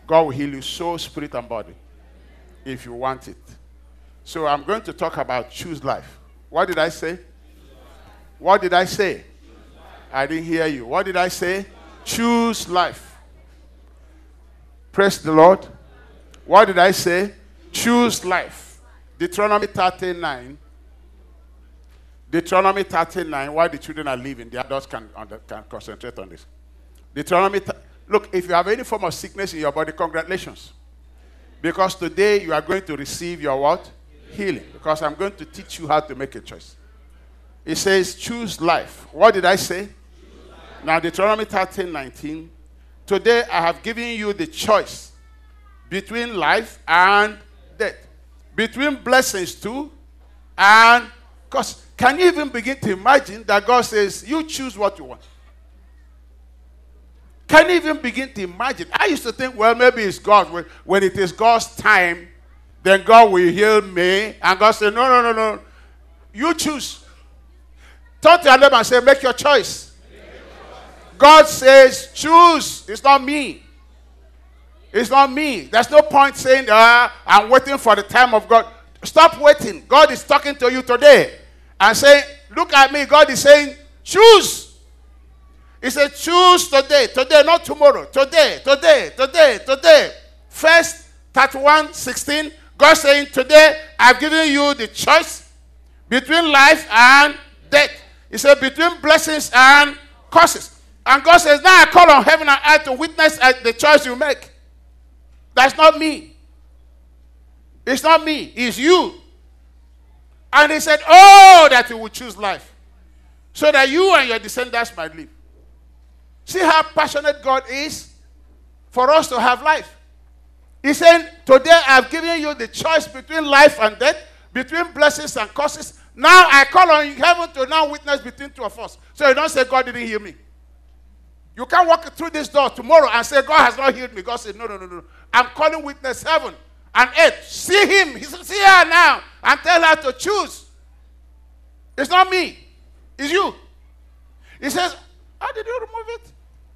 God will heal you soul, spirit, and body if you want it. So I'm going to talk about choose life. What did I say? What did I say? I didn't hear you. What did I say? Choose life. Praise the Lord. What did I say? Choose life. Deuteronomy 39. Deuteronomy 39. While the children are leaving, the adults can concentrate on this. Deuteronomy. Look, if you have any form of sickness in your body, congratulations. Because today you are going to receive your what? Healing. Because I'm going to teach you how to make a choice. It says, choose life. What did I say? Now, Deuteronomy 13:19. Today I have given you the choice between life and death. Between blessings too and curse. Can you even begin to imagine that God says, you choose what you want? Can you even begin to imagine? I used to think, well, maybe it's God. When it is God's time, then God will heal me. And God said, no. You choose. Turn to your neighbor and say, make your choice. God says, choose. It's not me. It's not me. There's no point saying, I'm waiting for the time of God. Stop waiting. God is talking to you today and saying, look at me. God is saying, choose. He said, choose today. Today, not tomorrow. Today. First 31:16. God saying, today I've given you the choice between life and death. He said, between blessings and curses. And God says, now I call on heaven and earth to witness the choice you make. That's not me. It's not me. It's you. And he said, oh, that you will choose life. So that you and your descendants might live. See how passionate God is for us to have life. He said, today I've given you the choice between life and death, between blessings and curses. Now I call on heaven to now witness between two of us. So you don't say God didn't heal me. You can't walk through this door tomorrow and say God has not healed me. God said, no. I'm calling witness heaven and earth. See him. He said, see her now and tell her to choose. It's not me. It's you. He says, how did you remove it?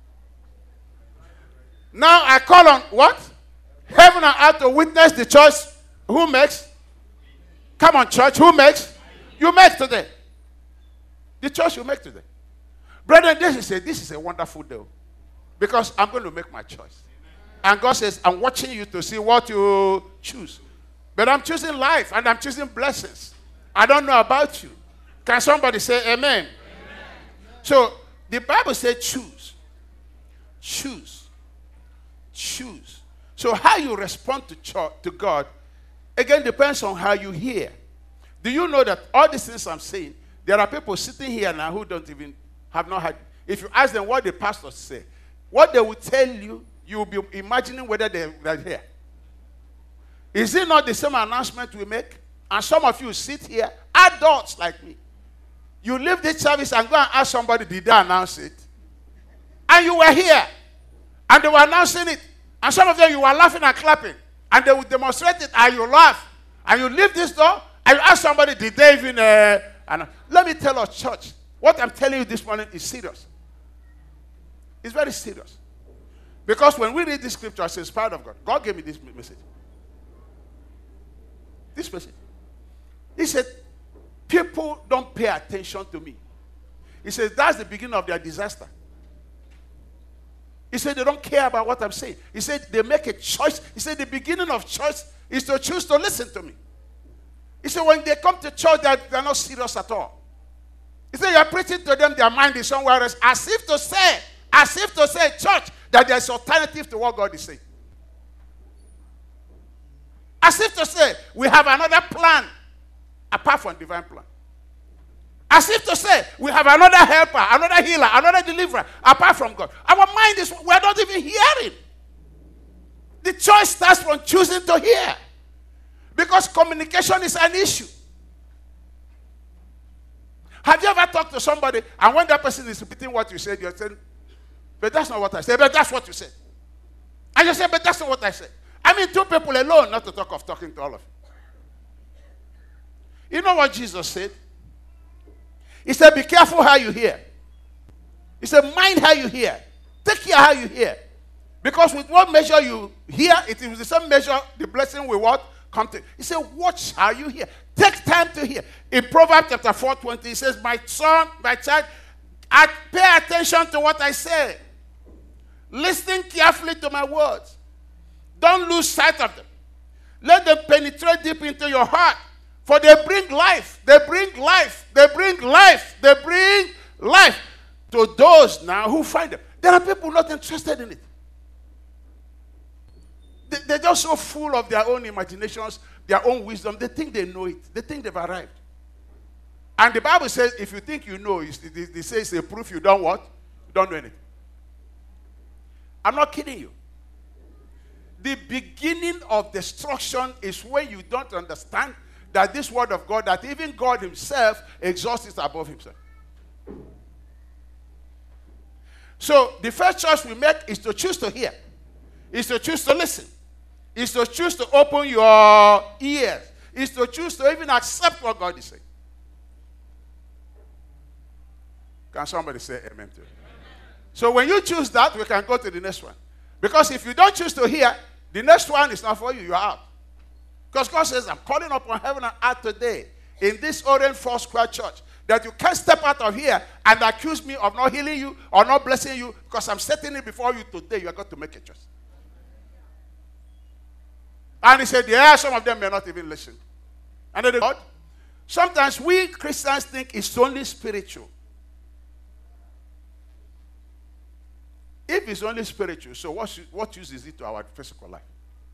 Now I call on what? Heaven and earth to witness the choice. Who makes? Come on, church. Who makes? You make today. The choice you make today. Brethren, this is a wonderful day. Because I'm going to make my choice. And God says, I'm watching you to see what you choose. But I'm choosing life and I'm choosing blessings. I don't know about you. Can somebody say amen? Amen. So the Bible says choose. Choose. Choose. So how you respond to God, again, depends on how you hear. Do you know that all these things I'm saying, there are people sitting here now who have not heard. If you ask them what the pastors say, what they will tell you, you will be imagining whether they're here. Is it not the same announcement we make? And some of you sit here, adults like me. You leave this service and go and ask somebody, did they announce it? And you were here. And they were announcing it. And some of them, you were laughing and clapping. And they would demonstrate it, and you laugh. And you leave this door, and you ask somebody, did they even... Let me tell us, church, what I'm telling you this morning is serious. It's very serious. Because when we read this scripture, it's inspired of God. God gave me this message. This message. He said, people don't pay attention to me. He says, that's the beginning of their disaster. He said, they don't care about what I'm saying. He said, they make a choice. He said, the beginning of choice is to choose to listen to me. He said, when they come to church, they're not serious at all. He said, you're preaching to them, their mind is somewhere else. As if to say, church, that there's alternative to what God is saying. As if to say, we have another plan apart from divine plan. As if to say, we have another helper, another healer, another deliverer, apart from God. Our mind is, we're not even hearing. The choice starts from choosing to hear. Because communication is an issue. Have you ever talked to somebody, and when that person is repeating what you said, you're saying, but that's not what I said, but that's what you said. And you say, but that's not what I said. I mean, two people alone, not to talk of talking to all of you. You know what Jesus said? He said, be careful how you hear. He said, mind how you hear. Take care how you hear. Because with what measure you hear, it is the same measure the blessing will what? Come to. He said, what shall you hear? Take time to hear. In Proverbs chapter 4:20, he says, my son, my child, pay attention to what I say. Listen carefully to my words. Don't lose sight of them. Let them penetrate deep into your heart. For they bring life. They bring life. They bring life. They bring life to those now who find them. There are people not interested in it. They're just so full of their own imaginations, their own wisdom. They think they know it. They think they've arrived. And the Bible says, if you think you know, they say it's a proof you don't what? You don't know anything. I'm not kidding you. The beginning of destruction is when you don't understand that this word of God, that even God himself exalts it above himself. So the first choice we make is to choose to hear. Is to choose to listen. Is to choose to open your ears. Is to choose to even accept what God is saying. Can somebody say amen to it? So when you choose that, we can go to the next one. Because if you don't choose to hear, the next one is not for you. You are out. Because God says, I'm calling upon heaven and earth today in this Orange Foursquare Church that you can't step out of here and accuse me of not healing you or not blessing you, because I'm setting it before you today. You are going to make a choice. And he said, yeah, some of them may not even listen. And then God, sometimes we Christians think it's only spiritual. If it's only spiritual, so what use is it to our physical life?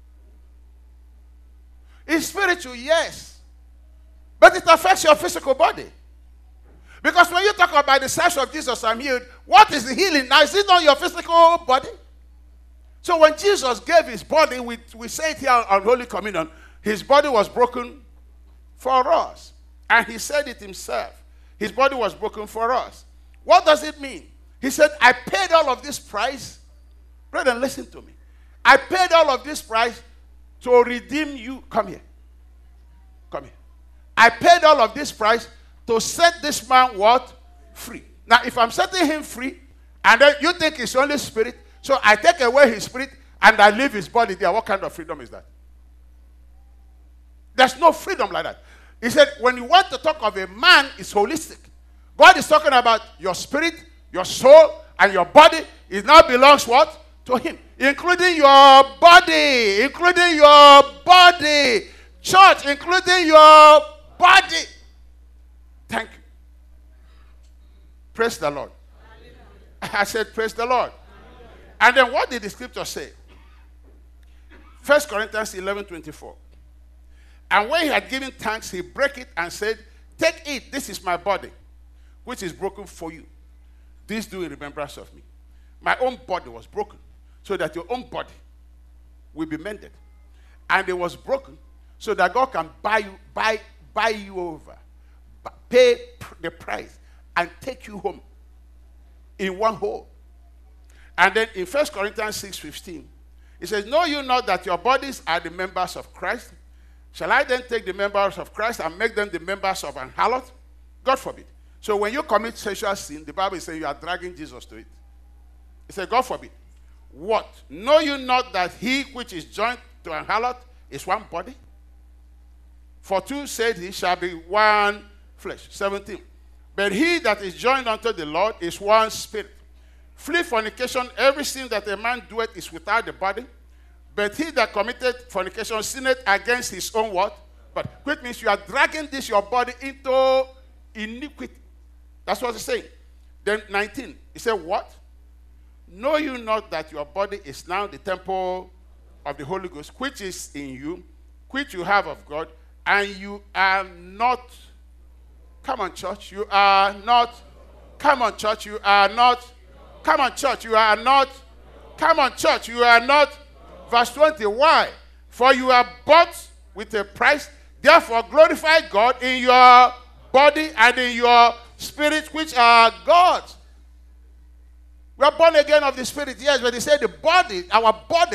It's spiritual, yes. But it affects your physical body. Because when you talk about the stripes of Jesus, I'm healed, what is the healing? Now, is it on your physical body? So when Jesus gave his body, we say it here on Holy Communion, his body was broken for us. And he said it himself. His body was broken for us. What does it mean? He said, I paid all of this price. Brethren, listen to me. I paid all of this price to redeem you. Come here. Come here. I paid all of this price to set this man what? Free. Now, if I'm setting him free, and then you think it's only spirit, so I take away his spirit and I leave his body there, what kind of freedom is that? There's no freedom like that. He said, when you want to talk of a man, it's holistic. God is talking about your spirit, your soul, and your body. It now belongs what? To him. Including your body. Including your body. Church, including your body. Thank you. Praise the Lord. I said, praise the Lord. And then what did the scripture say? 1 Corinthians 11:24. And when he had given thanks, he broke it and said, take it, this is my body, which is broken for you. This do in remembrance of me. My own body was broken, so that your own body will be mended. And it was broken, so that God can buy you over, pay the price, and take you home in one whole. And then in 1 Corinthians 6:15, it says, know you not that your bodies are the members of Christ? Shall I then take the members of Christ and make them the members of an harlot? God forbid. So when you commit sexual sin, the Bible is saying you are dragging Jesus to it. It says, God forbid. What? Know you not that he which is joined to an harlot is one body? For two said he shall be one flesh. 17. But he that is joined unto the Lord is one spirit. Flee fornication. Every sin that a man doeth is without the body. But he that committed fornication sinneth against his own what? But which means you are dragging this, your body, into iniquity. That's what it's saying. Then 19. He said, what? Know you not that your body is now the temple of the Holy Ghost, which is in you, which you have of God, and you are not. Come on, church. You are not. Come on, church. You are not. Come on, church. You are not. Come on, church. You are not. Verse 20. Why? For you are bought with a price. Therefore, glorify God in your body and in your spirit, which are God's. We are born again of the Spirit, yes, but he said the body, our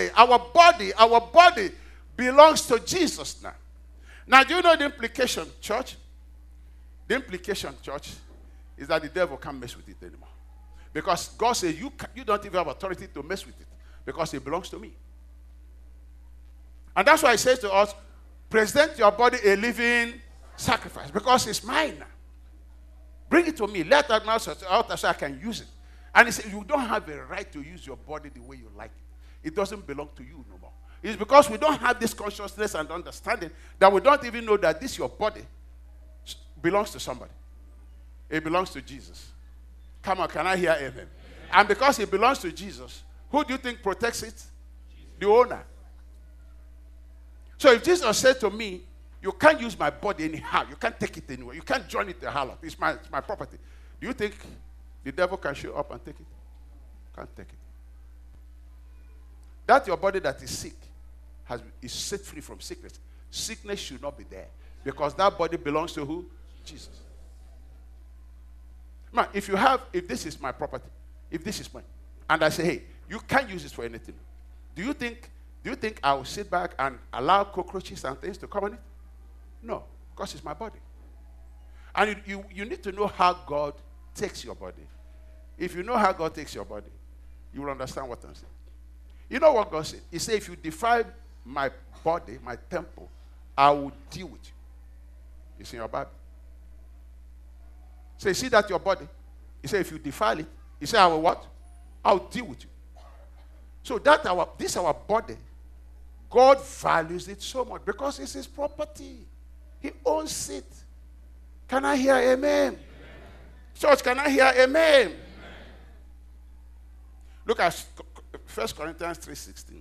body belongs to Jesus now. Now, do you know the implication, church? The implication, church, is that the devil can't mess with it anymore. Because God says you don't even have authority to mess with it. because it belongs to me. And that's why it says to us, present your body a living sacrifice, because it's mine now. Bring it to me. Let that out so I can use it. And he said, you don't have a right to use your body the way you like it. It doesn't belong to you no more. It's because we don't have this consciousness and understanding that we don't even know that this your body belongs to somebody. It belongs to Jesus. Come on, can I hear amen? Amen. And because it belongs to Jesus, who do you think protects it? Jesus. The owner. So if Jesus said to me, you can't use my body anyhow, you can't take it anywhere, you can't join it to harlot, it's my property. Do you think the devil can show up and take it? Can't take it. That your body that is sick is set free from sickness. Sickness should not be there, because that body belongs to who? Jesus. Man, if this is my property, if this is mine, and I say, hey, you can't use this for anything, do you think I will sit back and allow cockroaches and things to come on it? No, because it's my body. And you need to know how God takes your body. If you know how God takes your body, you will understand what I'm saying. You know what God said? He said, if you defile my body, my temple, I will deal with you. It's in your Bible. So you see that your body? He said, if you defile it, he said, I will what? I will deal with you. So this our body, God values it so much because it's his property. He owns it. Can I hear amen? Amen. Church, can I hear amen? Amen? Look at 1 Corinthians 3:16.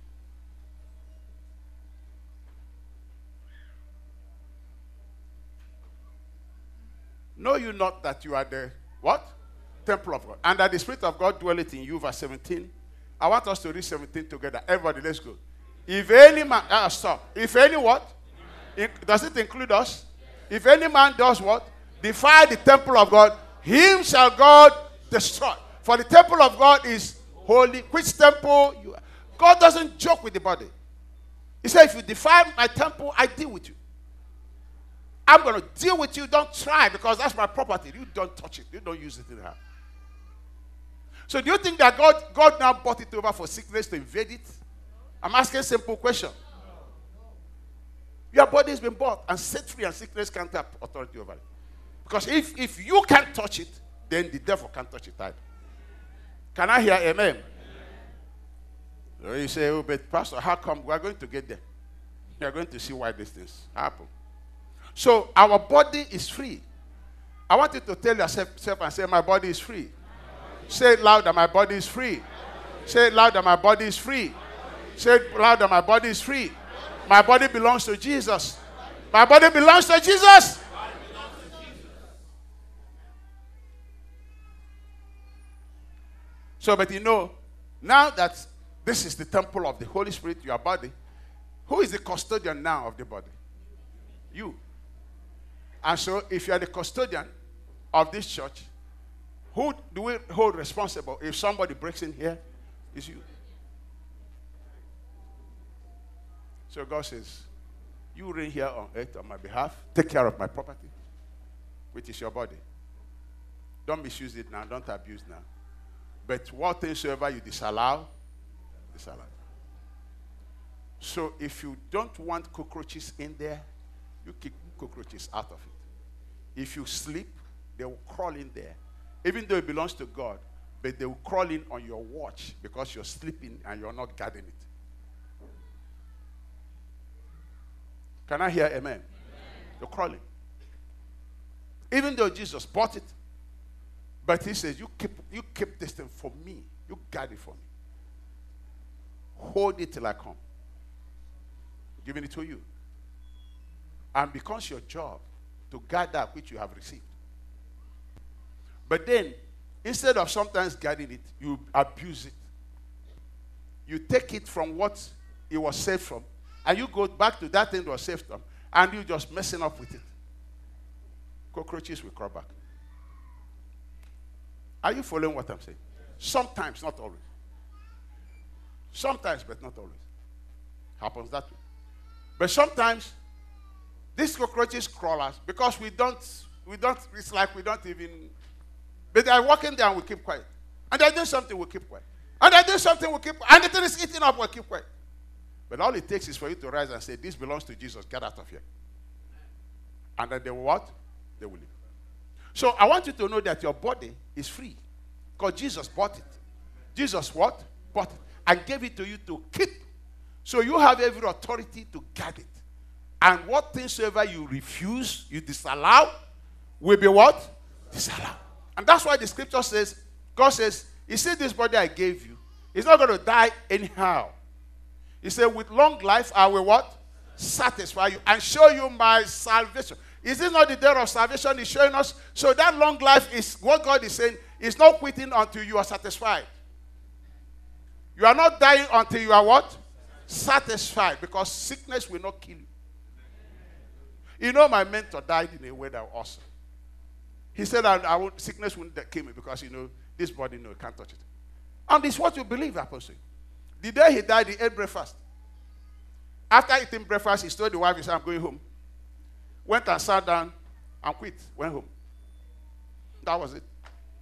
Know you not that you are the what? Temple of God. And that the Spirit of God dwelleth in you, verse 17. I want us to read 17 together. Everybody, let's go. If any man, stop. If any what? Does it include us? If any man does what? Defile the temple of God, him shall God destroy. For the temple of God is holy. Which temple? God doesn't joke with the body. He said, if you defile my temple, I deal with you. I'm going to deal with you. Don't try, because that's my property. You don't touch it. You don't use it in the house. So do you think that God now bought it over for sickness to invade it? I'm asking a simple question. Your body has been bought and set free, and sickness can't have authority over it. Because if you can't touch it, then the devil can't touch it either. Can I hear amen? So you say, oh, but Pastor, how come? We are going to get there. We are going to see why these things happen. So our body is free. I want you to tell yourself and say, my body is free. Say it louder, my body is free. Say it louder, my body is free. Say it louder, my body is free. My body belongs to Jesus. My body belongs to Jesus. So, but you know, now that this is the temple of the Holy Spirit, your body, who is the custodian now of the body? You. And so, if you are the custodian of this church, who do we hold responsible if somebody breaks in here? It's you. So God says, you reign here on earth on my behalf. Take care of my property, which is your body. Don't misuse it now. Don't abuse now. But what things soever you disallow, disallow. So if you don't want cockroaches in there, you kick cockroaches out of it. If you sleep, they will crawl in there. Even though it belongs to God, but they will crawl in on your watch because you're sleeping and you're not guarding it. Can I hear amen? Amen. You're crawling. Even though Jesus bought it, but he says, you keep this thing for me. You guard it for me. Hold it till I come. I'm giving it to you. And becomes your job to guard that which you have received. But then, instead of sometimes guarding it, you abuse it. You take it from what it was saved from, and you go back to that thing that was saved from, and you just messing up with it. Cockroaches will crawl back. Are you following what I'm saying? Sometimes, not always. Sometimes, but not always. Happens that way. But sometimes, these cockroaches crawlers, because we don't, it's like we don't even, but they're walking there and we keep quiet. And they're doing something, we keep quiet. And I do something, we keep, and the thing is eating up, we keep quiet. But all it takes is for you to rise and say, this belongs to Jesus, get out of here. And then they will what? They will leave. So I want you to know that your body is free. Because Jesus bought it. Jesus what? Bought it. And gave it to you to keep. So you have every authority to guard it. And what things soever you refuse, you disallow, will be what? Disallowed. And that's why the scripture says, God says, He said, this body I gave you, it's not going to die anyhow. He said, with long life I will what? Satisfy you and show you my salvation. Is this not the day of salvation He's showing us? So that long life is what God is saying, is not quitting until you are satisfied. You are not dying until you are what? Satisfied. Because sickness will not kill you. You know, my mentor died in a way that was awesome. He said, sickness wouldn't kill me because, you know, this body, no, can't touch it. And it's what you believe happens to you. The day he died, he ate breakfast. After eating breakfast, he told the wife, he said, I'm going home. Went and sat down and quit. Went home. That was it.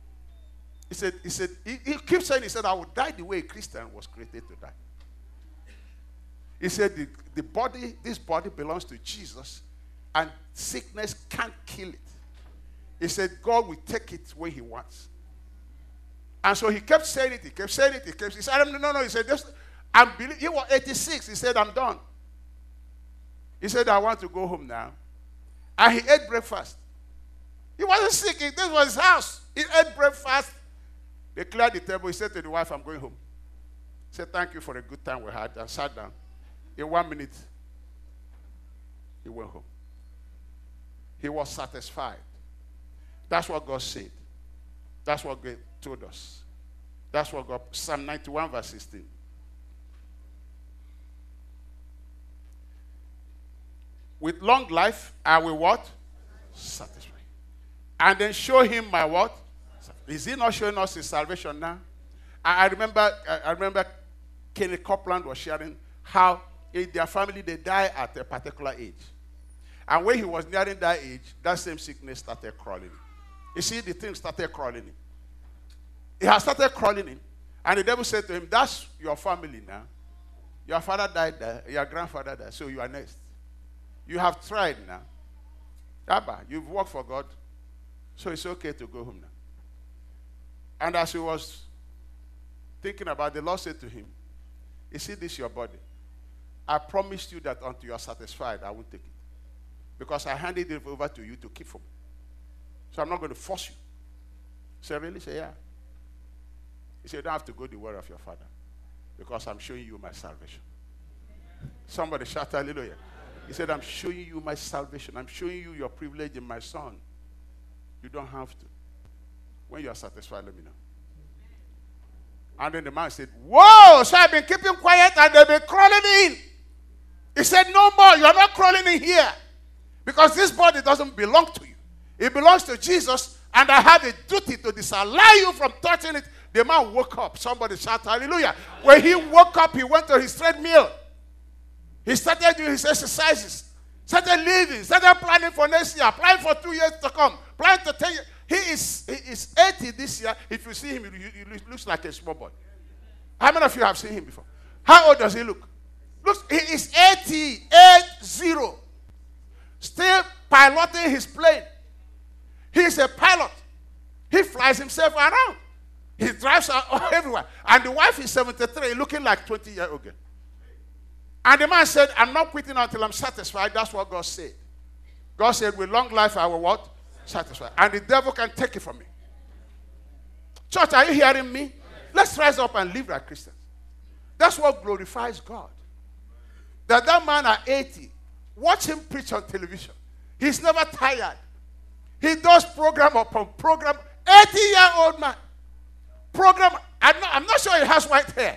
He keeps saying, he said, I would die the way a Christian was created to die. He said, the body, this body belongs to Jesus, and sickness can't kill it. He said, God will take it where He wants. And so he kept saying it, he said, no. He said, he was 86. He said, I'm done. He said, I want to go home now. And he ate breakfast. He wasn't sick. This was his house. He ate breakfast. They cleared the table. He said to the wife, I'm going home. He said, thank you for the good time we had. And sat down. In 1 minute, he went home. He was satisfied. That's what God said. That's what God told us. That's what God, Psalm 91 verse 16. With long life, I will what? Satisfy. And then show him my what? Is he not showing us his salvation now? I remember Kenny Copeland was sharing how in their family they die at a particular age. And when he was nearing that age, that same sickness started crawling in. You see, the thing started crawling in. It has started crawling in. And the devil said to him, that's your family now. Your father died there, your grandfather died, so you are next. You have tried now. Abba, you've worked for God, so it's okay to go home now. And as he was thinking about it, the Lord said to him, you see, this is your body. I promised you that until you are satisfied, I won't take it. Because I handed it over to you to keep for me. So I'm not going to force you. So I really say, yeah. He said, you don't have to go the way of your father. Because I'm showing you my salvation. Somebody shout hallelujah. He said, I'm showing you my salvation. I'm showing you your privilege in my son. You don't have to. When you are satisfied, let me know. And then the man said, whoa, so I've been keeping quiet and they've been crawling in. He said, no more. You are not crawling in here. Because this body doesn't belong to you. It belongs to Jesus, and I have a duty to disallow you from touching it. The man woke up. Somebody shout hallelujah. When he woke up, he went to his treadmill. He started doing his exercises. Started living. Started planning for next year. Planning for 2 years to come. Planning to 10 years. He is 80 this year. If you see him, he looks like a small boy. How many of you have seen him before? How old does he look? Looks, he is 80. Still piloting his plane. He is a pilot. He flies himself around. He drives everywhere. And the wife is 73, looking like 20-year-old girl. And the man said, I'm not quitting until I'm satisfied. That's what God said. God said, with long life I will what? Satisfy. And the devil can take it from me. Church, are you hearing me? Let's rise up and live like Christians. That's what glorifies God. That man at 80, watch him preach on television. He's never tired. He does program upon program. 80-year-old man. Program. I'm not sure he has white hair.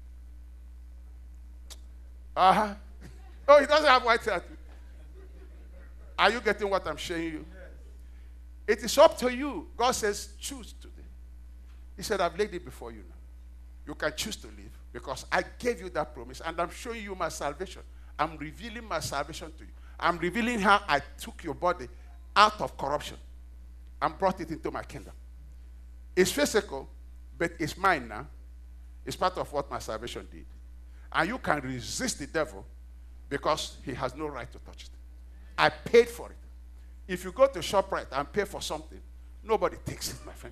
Oh, he doesn't have white hair. Are you getting what I'm showing you? It is up to you. God says, choose today. He said, I've laid it before you now. You can choose to live because I gave you that promise and I'm showing you my salvation. I'm revealing my salvation to you. I'm revealing how I took your body out of corruption and brought it into my kingdom. It's physical, but it's mine now. It's part of what my salvation did. And you can resist the devil because he has no right to touch it. I paid for it. If you go to ShopRite and pay for something, nobody takes it, my friend.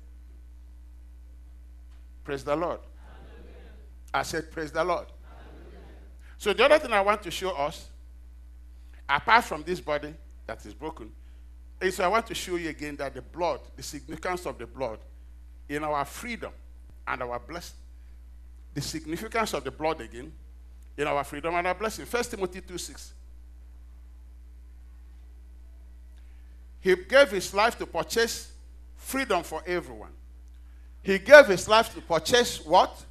Praise the Lord. Hallelujah. I said, praise the Lord. Hallelujah. So the other thing I want to show us, apart from this body that is broken, is I want to show you again that the blood, the significance of the blood in our freedom and our blessing. The significance of the blood again in our freedom and our blessing. 1 Timothy 2:6. He gave his life to purchase freedom for everyone. He gave his life to purchase what?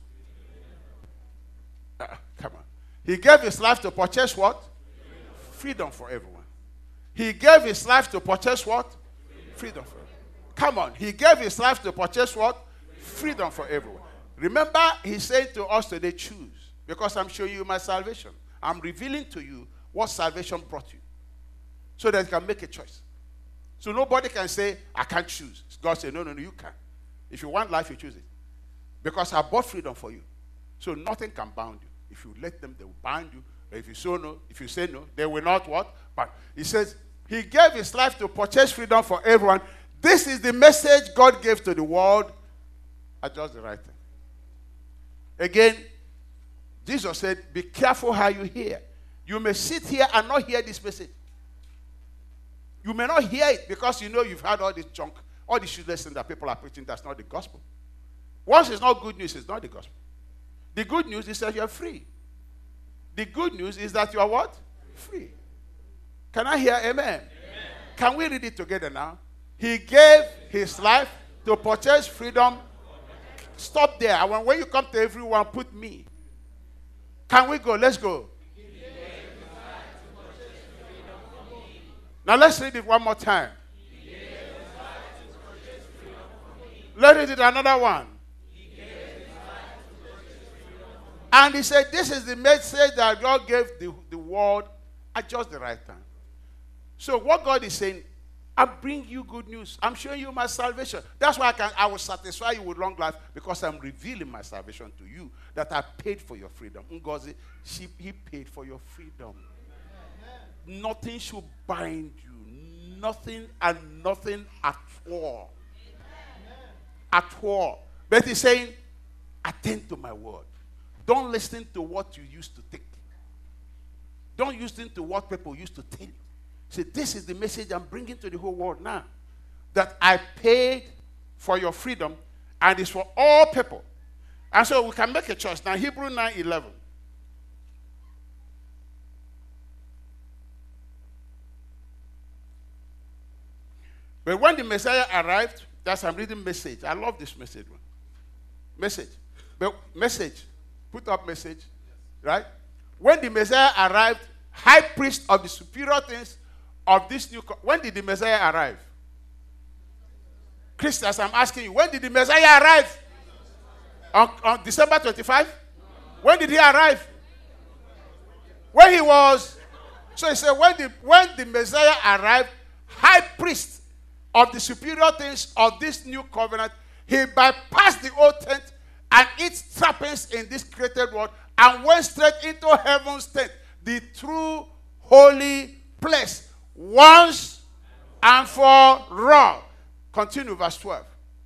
Come on. He gave his life to purchase what? Freedom for everyone. He gave his life to purchase what? Freedom for everyone. Come on. He gave his life to purchase what? Freedom for everyone. Remember, he said to us today, choose. Because I'm showing you my salvation. I'm revealing to you what salvation brought you. So that you can make a choice. So nobody can say, I can't choose. God said, no, you can. If you want life, you choose it. Because I bought freedom for you. So nothing can bound you. If you let them, they will bind you. But if you say no, they will not what? But he says, he gave his life to purchase freedom for everyone. This is the message God gave to the world at just the right time. Again, Jesus said, be careful how you hear. You may sit here and not hear this message. You may not hear it because you know you've heard all this junk, all this useless thing that people are preaching. That's not the gospel. Once it's not good news, it's not the gospel. The good news is that you are free. The good news is that you are what? Free. Can I hear amen? Amen. Can we read it together now? He gave his life to purchase freedom. Stop there. I want when you come to everyone, put me. Can we go? Let's go. Now let's read it one more time. Let's read it another one. And he said, this is the message that God gave the world at just the right time. So what God is saying, I bring you good news. I'm showing you my salvation. That's why I will satisfy you with long life, because I'm revealing my salvation to you, that I paid for your freedom. Ngozi, he paid for your freedom. Amen. Nothing should bind you. Nothing and nothing at all. Amen. At all. But he's saying, attend to my word. Don't listen to what you used to think. Don't listen to what people used to tell you. Say, this is the message I'm bringing to the whole world now. That I paid for your freedom, and it's for all people. And so we can make a choice. Now, Hebrew 9:11. But when the Messiah arrived, that's I'm reading message. I love this message one. Message. But message. Put up message. Right? When the Messiah arrived, high priest of the superior things of this new... When did the Messiah arrive? Christians, I'm asking you, when did the Messiah arrive? On December 25? When did he arrive? When he was... So he said, when the Messiah arrived, high priest of the superior things of this new covenant, he bypassed the old tent and its trappings in this created world and went straight into heaven's tent, the true holy place, once and for all. Continue verse 12.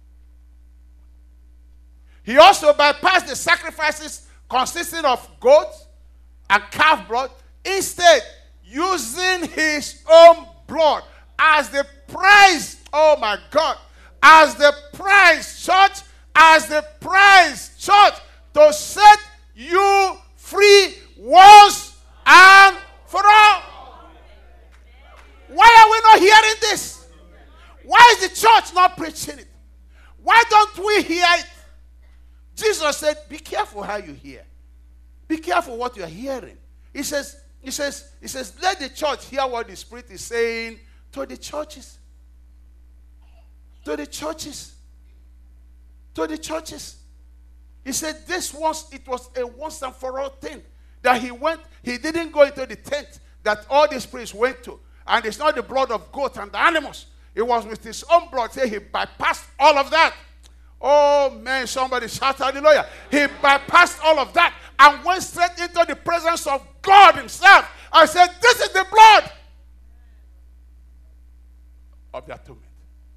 He also bypassed the sacrifices consisting of goats and calf blood, instead using his own blood as the price, oh my God, as the price, church, to set you free once and for all. Why are we not hearing this? Why is the church not preaching it? Why don't we hear it? Jesus said, be careful how you hear. Be careful what you're hearing. He says, let the church hear what the Spirit is saying to the churches. To the churches. To the churches. He said it was a once and for all thing. That he didn't go into the tent that all these priests went to. And it's not the blood of goats and the animals. It was with his own blood. Say he bypassed all of that. Oh man, somebody shout hallelujah. He bypassed all of that and went straight into the presence of God himself. I said, this is the blood of the atonement.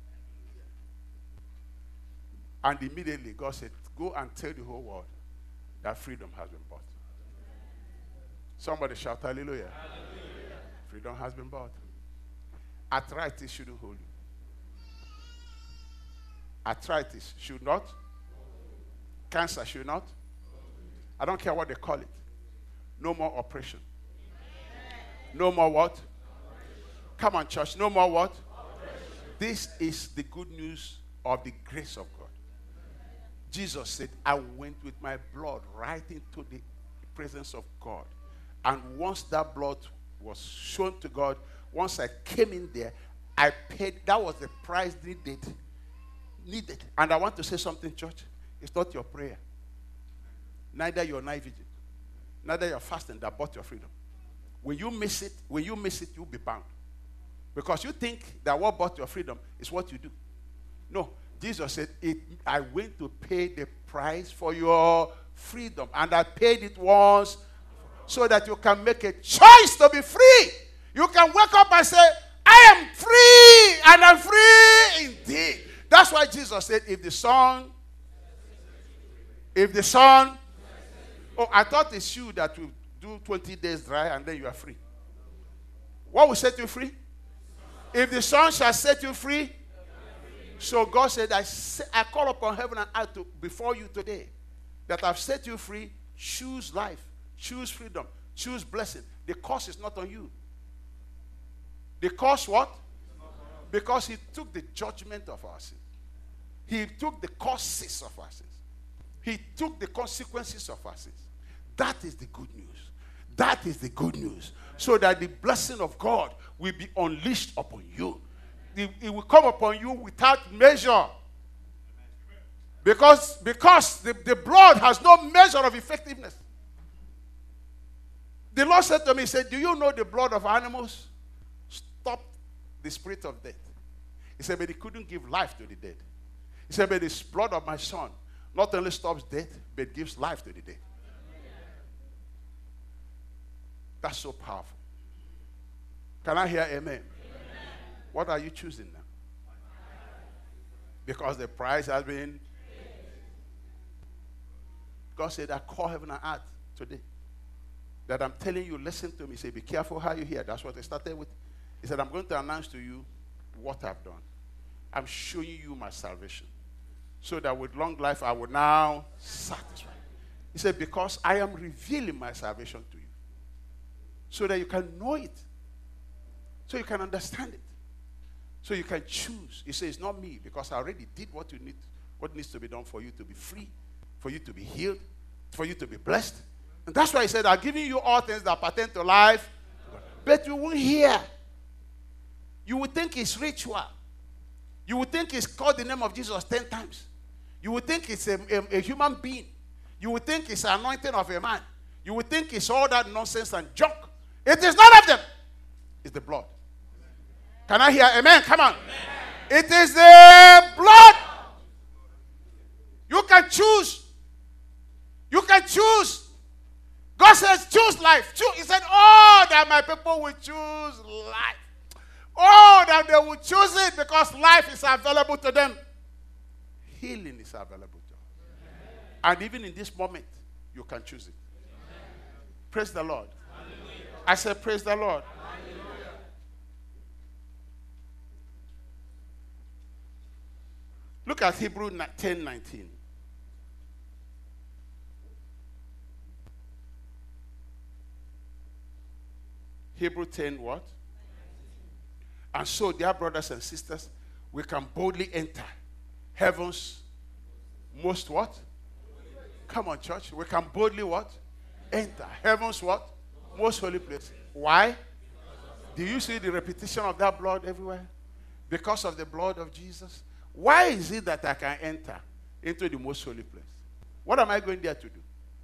And immediately God said, go and tell the whole world that freedom has been bought. Somebody shout hallelujah. Hallelujah. Freedom has been bought. Arthritis shouldn't hold you. Arthritis should not. Cancer should not. I don't care what they call it. No more operation. No more what? Come on, church. No more what? This is the good news of the grace of God. Jesus said, I went with my blood right into the presence of God. And once that blood was shown to God, once I came in there, I paid. That was the price needed. And I want to say something, church. It's not your prayer. Neither your night vigil. Neither your fasting that bought your freedom. When you miss it, you'll be bound. Because you think that what bought your freedom is what you do. No. Jesus said, I went to pay the price for your freedom. And I paid it once so that you can make a choice to be free. You can wake up and say, I am free and I'm free indeed. That's why Jesus said, if the Son, oh, I thought it's you that will do 20 days dry and then you are free. What will set you free? If the Son shall set you free. So God said, I call upon heaven and earth before you today that I've set you free. Choose life. Choose freedom. Choose blessing. The curse is not on you. The curse what? Because he took the judgment of our sins. He took the causes of our sins. He took the consequences of our sins. That is the good news. That is the good news. So that the blessing of God will be unleashed upon you. It will come upon you without measure. Because the blood has no measure of effectiveness. The Lord said to me, he said, do you know the blood of animals stopped the spirit of death? He said, but it couldn't give life to the dead. He said, but the blood of my Son not only stops death, but gives life to the dead. That's so powerful. Can I hear amen? What are you choosing now? Because the price has been. God said, I call heaven and earth today. That I'm telling you, listen to me. Say, be careful how you hear. That's what I started with. He said, I'm going to announce to you what I've done. I'm showing you my salvation. So that with long life I will now satisfy. He said, because I am revealing my salvation to you. So that you can know it. So you can understand it. So you can choose. He says, it's not me, because I already did what you need, what needs to be done for you to be free, for you to be healed, for you to be blessed. And that's why he said, I'm giving you all things that pertain to life. But you won't hear. You would think it's ritual. You would think it's called the name of Jesus 10 times. You would think it's a human being. You would think it's an anointing of a man. You would think it's all that nonsense and junk. It is none of them. It's the blood. Can I hear amen? Come on. Amen. It is the blood. You can choose. You can choose. God says, choose life. He said, oh, that my people will choose life. Oh, that they will choose it because life is available to them. Healing is available to them. And even in this moment, you can choose it. Praise the Lord. Hallelujah. I said, praise the Lord. Hallelujah. Look at Hebrews 10:19. Hebrews 10 what? And so, dear brothers and sisters, we can boldly enter heaven's most what? Come on, church. We can boldly what? Enter heaven's what? Most holy place. Why? Do you see the repetition of that blood everywhere? Because of the blood of Jesus. Why is it that I can enter into the most holy place? What am I going there to do?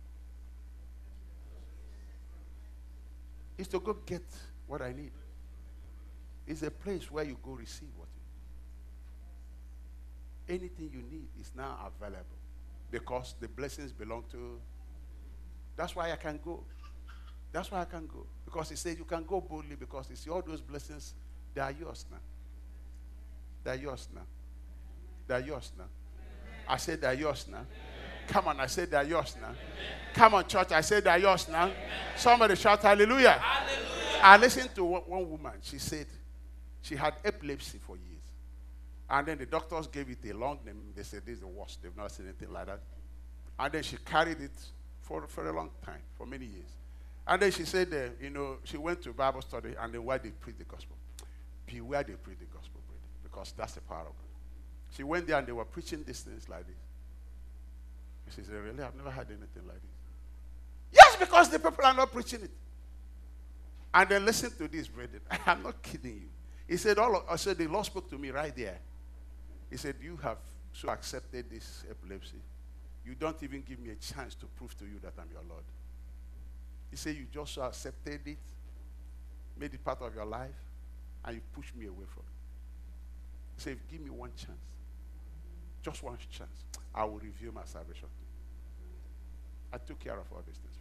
It's to go get what I need. It's a place where you go receive what Anything you need is now available because the blessings belong to. That's why I can go. That's why I can go. Because he said you can go boldly because you see all those blessings, they are yours now. They're yours now. They're yours now. I said they're yours now. Come on, I said they're yours now. Come on, church, I said they're yours now. Somebody shout hallelujah. Hallelujah. I listened to one woman. She said she had epilepsy for years. And then the doctors gave it a long name. They said this is the worst. They've not seen anything like that. And then she carried it for a long time, for many years. And then she said, she went to Bible study, and then why they preach the gospel? Beware they preach the gospel, because that's the power of God. She went there, and they were preaching these things like this. She said, really? I've never had anything like this. Yes, because the people are not preaching it. And then listen to this, brethren. I'm not kidding you. He said, I said, the Lord spoke to me right there. He said, you have so accepted this epilepsy. You don't even give me a chance to prove to you that I'm your Lord. He said, you just so accepted it, made it part of your life, and you pushed me away from it. He said, give me one chance. Just one chance. I will reveal my salvation. I took care of all these things.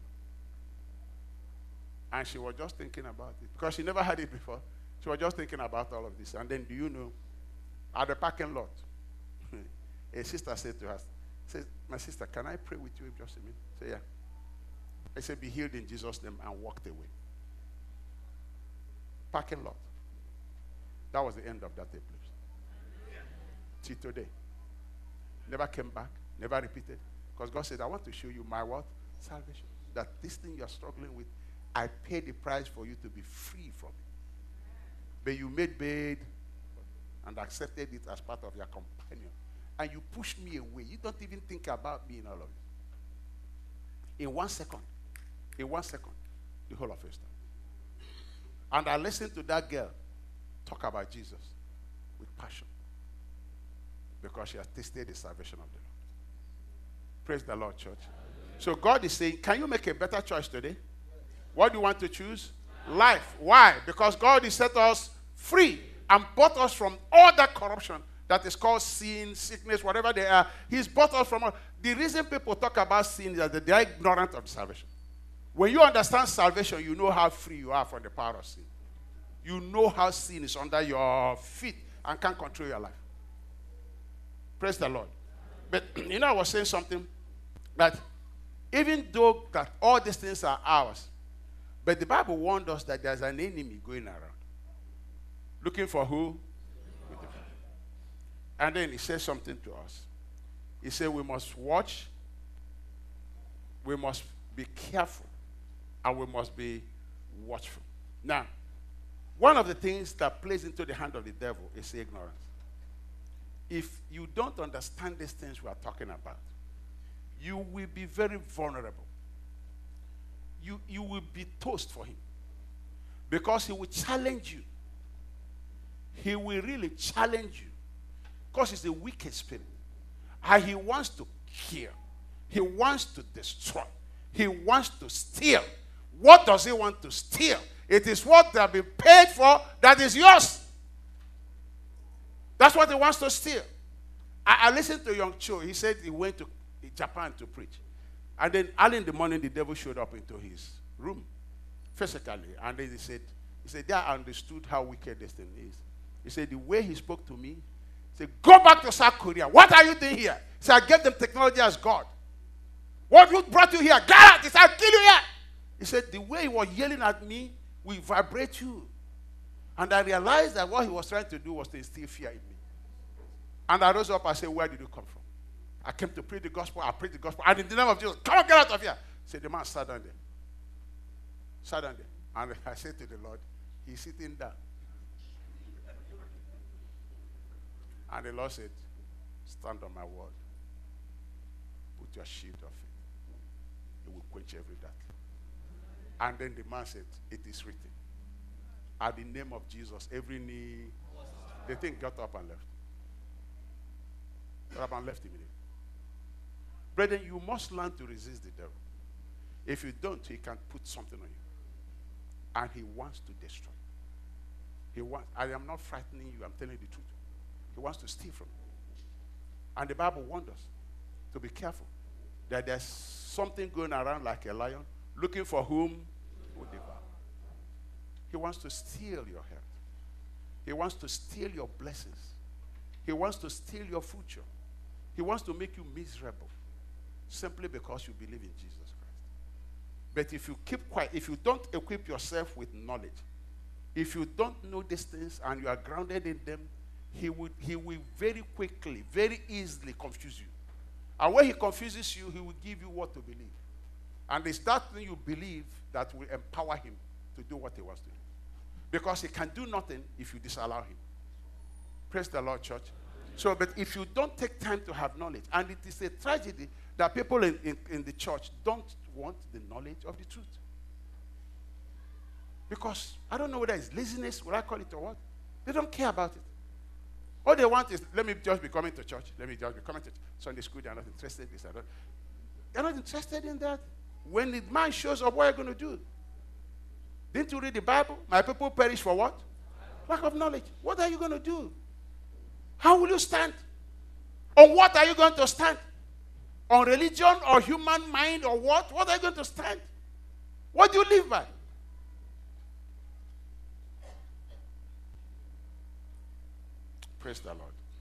And she was just thinking about it. Because she never had it before. She was just thinking about all of this. And then, do you know, at the parking lot, a sister said to her, my sister, can I pray with you just a minute? Say, yeah. I said, be healed in Jesus' name, and walked away. Parking lot. That was the end of that epilepsy. Till today. Never came back, never repeated. Because God said, I want to show you my what? Salvation. That this thing you're struggling with, I paid the price for you to be free from it. But you made bed and accepted it as part of your companion. And you pushed me away. You don't even think about me in all of it. In 1 second, the whole of it started. And I listened to that girl talk about Jesus with passion. Because she has tasted the salvation of the Lord. Praise the Lord, church. So God is saying, can you make a better choice today? What do you want to choose? Life. Why? Because God has set us free and bought us from all that corruption that is called sin, sickness, whatever they are. He's bought us from all. The reason people talk about sin is that they are ignorant of salvation. When you understand salvation, you know how free you are from the power of sin. You know how sin is under your feet and can't control your life. Praise the Lord. But, I was saying something that even though that all these things are ours, but the Bible warned us that there's an enemy going around. Looking for who? And then he says something to us. He said we must watch, we must be careful, and we must be watchful. Now, one of the things that plays into the hand of the devil is ignorance. If you don't understand these things we are talking about, you will be very vulnerable. You will be toast for him. Because he will challenge you. He will really challenge you. Because he's a wicked spirit. And he wants to kill. He wants to destroy. He wants to steal. What does he want to steal? It is what they have been paid for that is yours. That's what he wants to steal. I listened to Young Cho. He said he went to Japan to preach. And then early in the morning, the devil showed up into his room, physically. And then he said, there I understood how wicked this thing is. He said, the way he spoke to me, he said, go back to South Korea. What are you doing here? He said, I gave them technology as God. What brought you here? Get out! He said, I'll kill you here. He said, the way he was yelling at me will vibrate you. And I realized that what he was trying to do was to instill fear in me. And I rose up and said, where did you come from? I came to preach the gospel. I preached the gospel. And in the name of Jesus, come on, get out of here. So the man sat down there. Sat down there. And I said to the Lord, he's sitting down. And the Lord said, stand on my word. Put your shield of faith. It will quench every dart. And then the man said, it is written. At the name of Jesus, every knee. The thing got up and left. Got up and left immediately. Brethren, you must learn to resist the devil. If you don't, he can put something on you. And he wants to destroy. I am not frightening you, I'm telling you the truth. He wants to steal from you. And the Bible warns us to be careful that there's something going around like a lion looking for whom will devour. He wants to steal your health. He wants to steal your blessings. He wants to steal your future. He wants to make you miserable simply because you believe in Jesus Christ. But if you keep quiet, if you don't equip yourself with knowledge, if you don't know these things and you are grounded in them, he will very quickly, very easily confuse you. And when he confuses you, he will give you what to believe. And it's that thing you believe that will empower him to do what he wants to do. Because he can do nothing if you disallow him. Praise the Lord, church. So, but if you don't take time to have knowledge, and it is a tragedy that people in the church don't want the knowledge of the truth. Because, I don't know whether it's laziness, what I call it or what. They don't care about it. All they want is, let me just be coming to church. Let me just be coming to Sunday school. They're not interested in this. They're not interested in that. When the man shows up, what are you going to do? Didn't you read the Bible? My people perish for what? Lack of knowledge. What are you going to do? How will you stand? On what are you going to stand? On religion or human mind or what? What are you going to stand? What do you live by? Praise the Lord.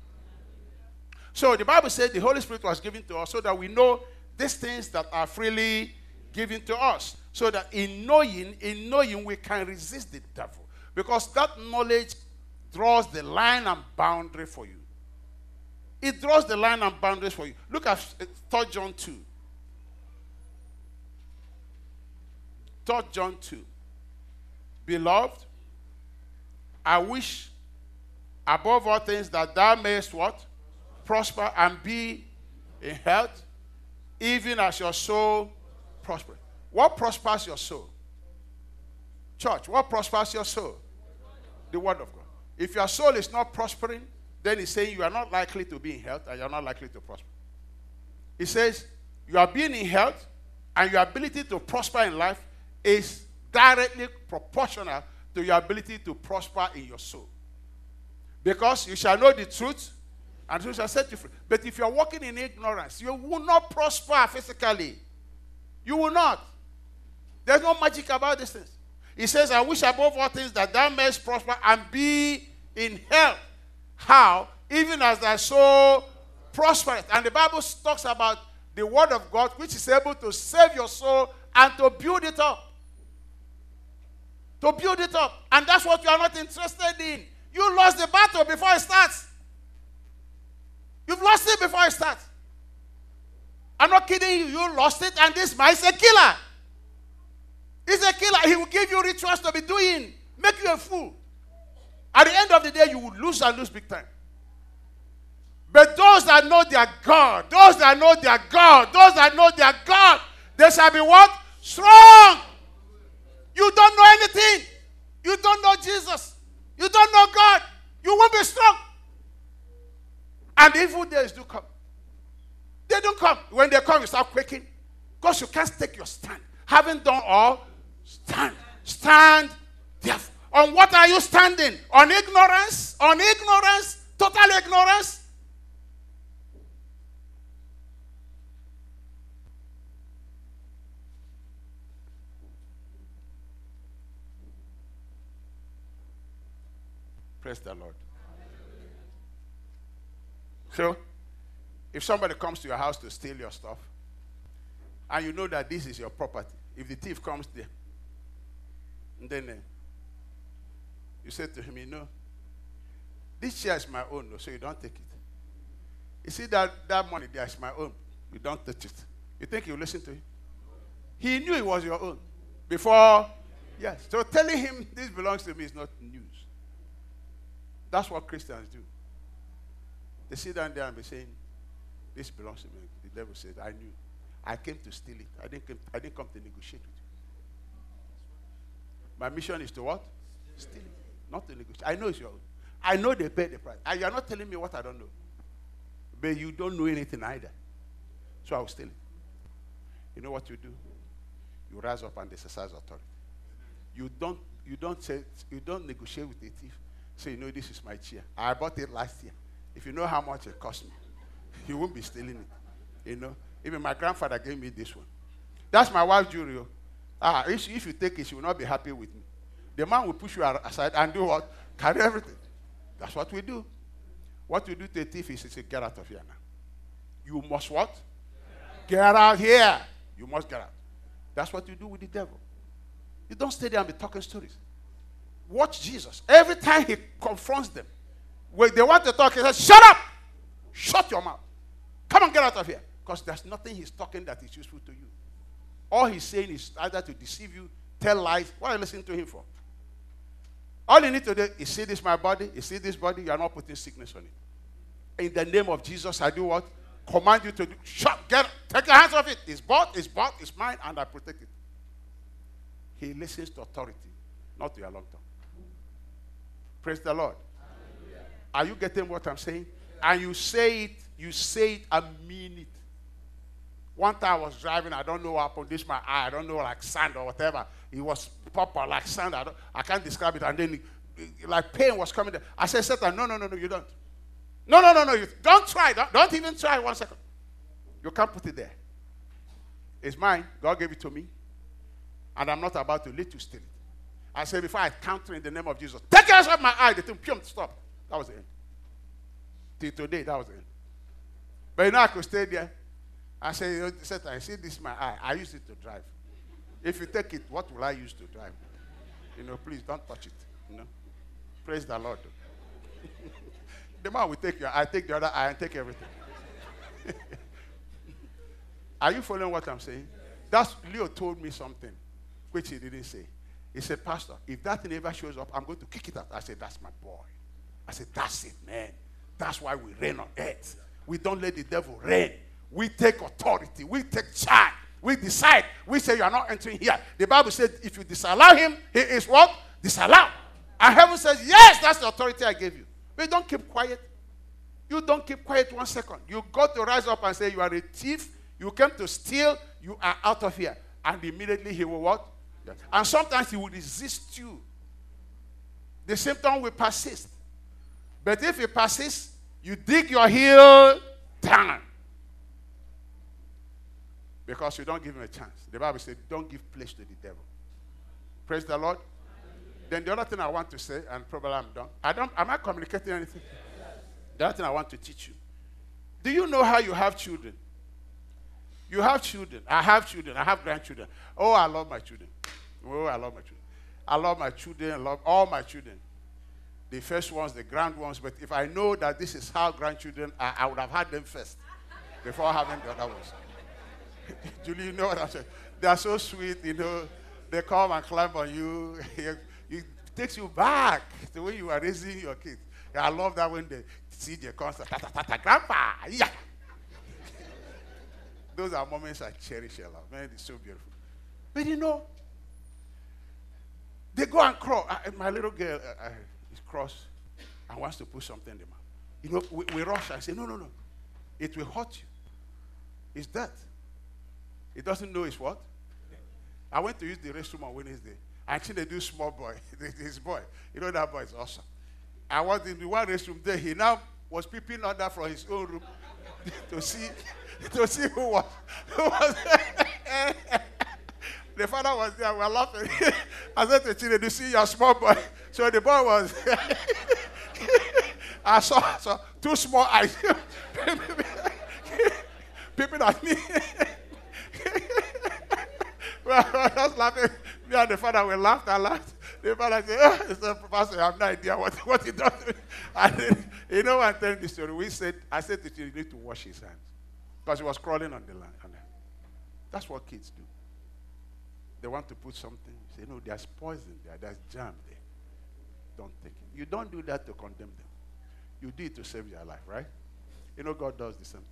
So the Bible said the Holy Spirit was given to us so that we know these things that are freely given to us. So that in knowing we can resist the devil. Because that knowledge draws the line and boundary for you. It draws the line and boundaries for you. Look at 3 John 2. 3 John 2. Beloved, I wish above all things that thou mayest what? Prosper and be in health, even as your soul prospers. What prospers your soul? Church, what prospers your soul? The word of God. If your soul is not prospering, then he's saying you are not likely to be in health and you are not likely to prosper. He says you are being in health and your ability to prosper in life is directly proportional to your ability to prosper in your soul. Because you shall know the truth, and the truth shall set you free. But if you are walking in ignorance, you will not prosper physically. You will not. There's no magic about these things. He says, I wish above all things that thou mayest prosper and be in health. How? Even as thy soul prospereth. And the Bible talks about the word of God, which is able to save your soul and to build it up. To build it up. And that's what you are not interested in. You lost the battle before it starts. You've lost it before it starts. I'm not kidding you. You lost it, and this man is a killer. He's a killer. He will give you rituals to be doing, make you a fool. At the end of the day, you will lose and lose big time. But those that know their God, those that know their God, those that know their God, they shall be what? Strong. You don't know anything. You don't know Jesus. You don't know God. You won't be strong. And the evil days do come. They don't come. When they come, you start quaking. Because you can't take your stand. Having done all, stand. Stand therefore. On what are you standing? On ignorance? On ignorance? Total ignorance? Praise the Lord. So, if somebody comes to your house to steal your stuff, and you know that this is your property, if the thief comes there, and then you say to him, you know, this chair is my own, so you don't take it. You see that money there is my own, you don't touch it. You think he'll listen to you? He knew it was your own before, yes. So telling him this belongs to me is not news. That's what Christians do. They sit down there and be saying, this belongs to me. The devil said, I knew. I came to steal it. I didn't come to negotiate with you. My mission is to what? Steal it. Not to negotiate. I know it's your own. I know they paid the price. And you're not telling me what I don't know. But you don't know anything either. So I'll steal it. You know what you do? You rise up and exercise authority. You don't negotiate with a thief. Say, you know, this is my chair. I bought it last year. If you know how much it cost me. he won't be stealing it. You know, even my grandfather gave me this one. That's my wife, Julio. If you take it, she will not be happy with me. The man will push you aside and do what? Carry everything. That's what we do. What we do to a thief is to say, get out of here now. You must what? Get out here. You must get out. That's what you do with the devil. You don't stay there and be talking stories. Watch Jesus. Every time he confronts them, when they want to talk, he says, shut up! Shut your mouth. Come on, get out of here. Because there's nothing he's talking that is useful to you. All he's saying is either to deceive you, tell lies. What are you listening to him for? All you need to do is see this my body, you see this body, you are not putting sickness on it. In the name of Jesus, I do what? Command you to do. Shut, take your hands off it. It's bought, it's mine, and I protect it. He listens to authority, not to your long tongue. Praise the Lord. Hallelujah. Are you getting what I'm saying? And you say it and mean it. One time I was driving, I don't know what happened, this my eye, I don't know, like sand or whatever. It was purple, like sand, I can't describe it. And then, like pain was coming there. I said, Satan, no, you don't. No, you don't try. Don't even try 1 second. You can't put it there. It's mine. God gave it to me. And I'm not about to let you steal it. I said, before I counter in the name of Jesus, take your hands off my eye. The thing, stop. That was the end. Till today, that was the end. But you know, I could stay there. I said, Satan, I see this is my eye. I use it to drive. If you take it, what will I use to drive? You know, please don't touch it. You know, praise the Lord. The man will take your eye, take the other eye, and take everything. Are you following what I'm saying? That's Leo told me something, which he didn't say. He said, Pastor, if that thing ever shows up, I'm going to kick it out. I said, that's my boy. I said, that's it, man. That's why we reign on earth. We don't let the devil reign. We take authority. We take charge. We decide. We say you are not entering here. The Bible said if you disallow him, he is what? Disallowed. And heaven says, yes, that's the authority I gave you. But don't keep quiet. You don't keep quiet 1 second. You got to rise up and say you are a thief. You came to steal. You are out of here. And immediately he will what? And sometimes he will resist you. The symptom will persist. But if it persists, you dig your heel down. Because you don't give him a chance. The Bible says, don't give place to the devil. Praise the Lord. Then the other thing I want to say, and probably I'm done. Am I communicating anything? Yes. The other thing I want to teach you. Do you know how you have children? You have children. I have children. I have grandchildren. Oh, I love my children. Oh, I love my children. I love my children. I love all my children. The first ones, the grand ones. But if I know that this is how grandchildren are, I would have had them first before having the other ones. Julie, you know what I'm saying? They are so sweet, you know. They come and climb on you. It takes you back to when you were raising your kids. I love that when they see the concert. Grandpa, yeah. Those are moments I cherish a lot. Man, it's so beautiful. But you know, they go and crawl. My little girl is cross and wants to put something in the mouth. You know, we rush and say, no. It will hurt you. It's that. It doesn't know it's what? I went to use the restroom on Wednesday. Actually, they do small boy. His boy. You know that boy is awesome. I was in the one restroom there. He now was peeping under from his own room to see who was The father was there. We were laughing. I said to Chile, do you see your small boy? So the boy was. I saw two small eyes peeping at me. I was laughing. Me and the father we laughed and laughed. The father said, Pastor, I have no idea what he does. And then, you know, I'm telling the story. I said to Chile, you need to wash his hands. Because he was crawling on the land. That's what kids do. They want to put something. You say, no, there's poison there. There's jam there. Don't take it. You don't do that to condemn them. You do it to save your life, right? You know God does the same thing.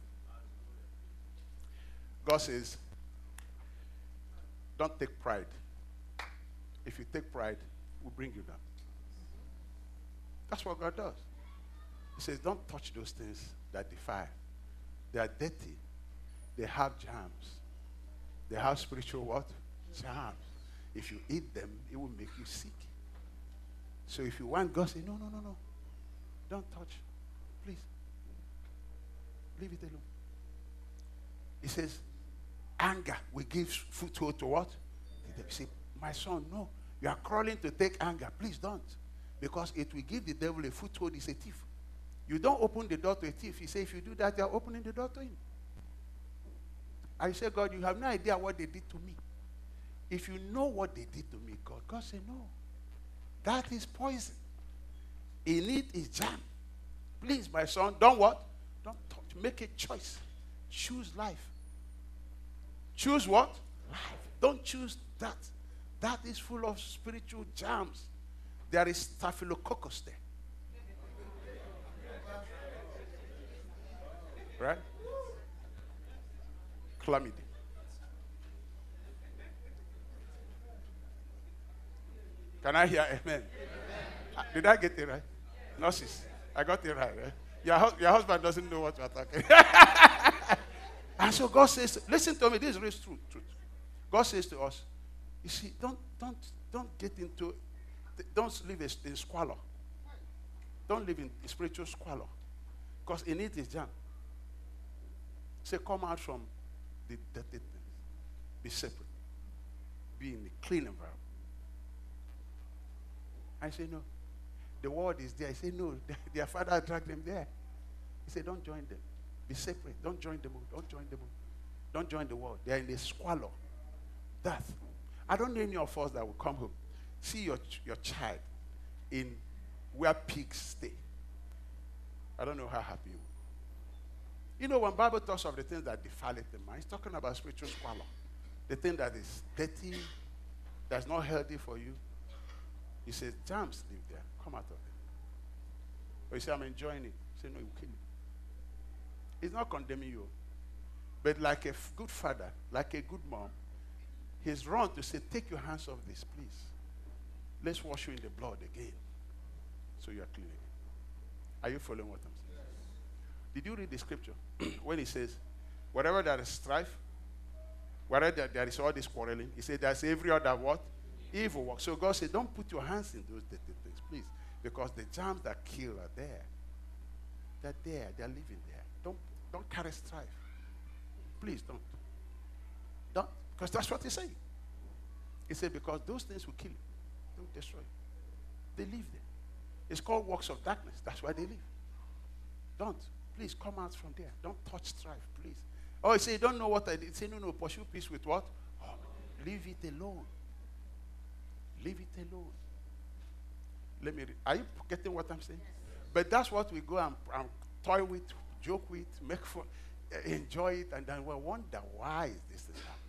God says, don't take pride. If you take pride, we'll bring you down. That's what God does. He says, don't touch those things that defile. They are dirty. They have germs. They have spiritual what? Germs. If you eat them, it will make you sick. So if you want God, say, no. Don't touch. Please. Leave it alone. He says, anger will give foothold to what? You say, my son, no. You are crawling to take anger. Please don't. Because it will give the devil a foothold. He's a thief. You don't open the door to a thief. He says, if you do that, you are opening the door to him. I say, God, you have no idea what they did to me. If you know what they did to me, God said, no. That is poison. In it is jam. Please, my son, don't what? Don't touch. Make a choice. Choose life. Choose what? Life. Don't choose that. That is full of spiritual germs. There is staphylococcus there. Right? Chlamydia. Can I hear amen? Did I get it right? Nurses, I got it right. Your husband doesn't know what you're talking. And so God says, listen to me, this is real truth. God says to us, you see, don't get into, don't live in squalor. Don't live in spiritual squalor. Because in it is jam. Say, come out from the dirty things. Be separate. Be in a clean environment. I say, no. The world is there. I say, no. Their father dragged them there. He said, don't join them. Be separate. Don't join them. Don't join them. Don't join the world. They are in a squalor. Death. I don't know any of us that will come home. See your child in where pigs stay. I don't know how happy you will. You know, when Bible talks of the things that defile the mind, it's talking about spiritual squalor. The thing that is dirty, that's not healthy for you. He says, germs live there. Come out of it. But you say, I'm enjoying it. You say, no, it will kill you. He's not condemning you. But like a good father, like a good mom, he's wrong to say, take your hands off this, please. Let's wash you in the blood again. So you are clean again. Are you following what I'm saying? Did you read the scripture? When he says, wherever there is strife, wherever there is all this quarreling, he said, there's every other what? Evil work. So God said, don't put your hands in those dirty things, please. Because the germs that kill are there. They're there. They're living there. Don't carry strife. Please don't. Don't. Because that's what he's saying. He said, because those things will kill you. Don't destroy you. They live there. It's called works of darkness. That's why they live. Don't. Please come out from there. Don't touch strife, please. Oh, he said, you don't know what I did. He said, no, pursue peace with what? Oh, leave it alone. Leave it alone. Let me read. Are you getting what I'm saying? Yes. But that's what we go and toy with, joke with, make fun, enjoy it, and then we wonder why is this thing happening.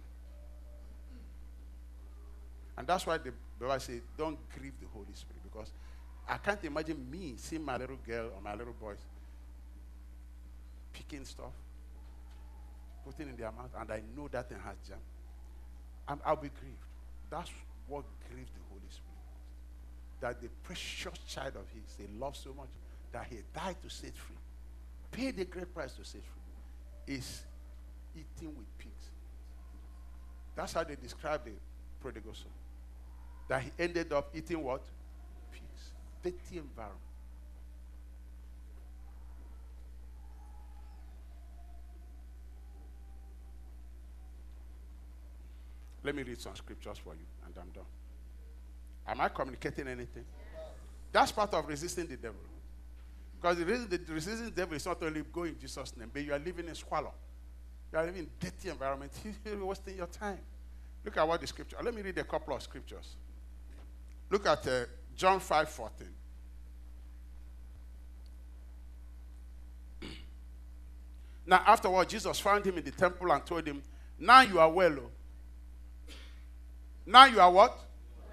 And that's why the Bible says, don't grieve the Holy Spirit, because I can't imagine me seeing my little girl or my little boys picking stuff, putting in their mouth, and I know that thing has jam. I'll be grieved. That's what grieves the Holy Spirit. That the precious child of his, he loves so much, that he died to set free, paid a great price to set free, is eating with pigs. That's how they describe the prodigal son. That he ended up eating what? Pigs. Dirty environment. Let me read some scriptures for you, and I'm done. Am I communicating anything? Yes. That's part of resisting the devil. Because resisting the devil is not only go in Jesus' name, but you are living in squalor. You are living in dirty environment. You're wasting your time. Look at what the scripture. Let me read a couple of scriptures. Look at John 5:14. Now, afterward, Jesus found him in the temple and told him, now you are well. Now you are what?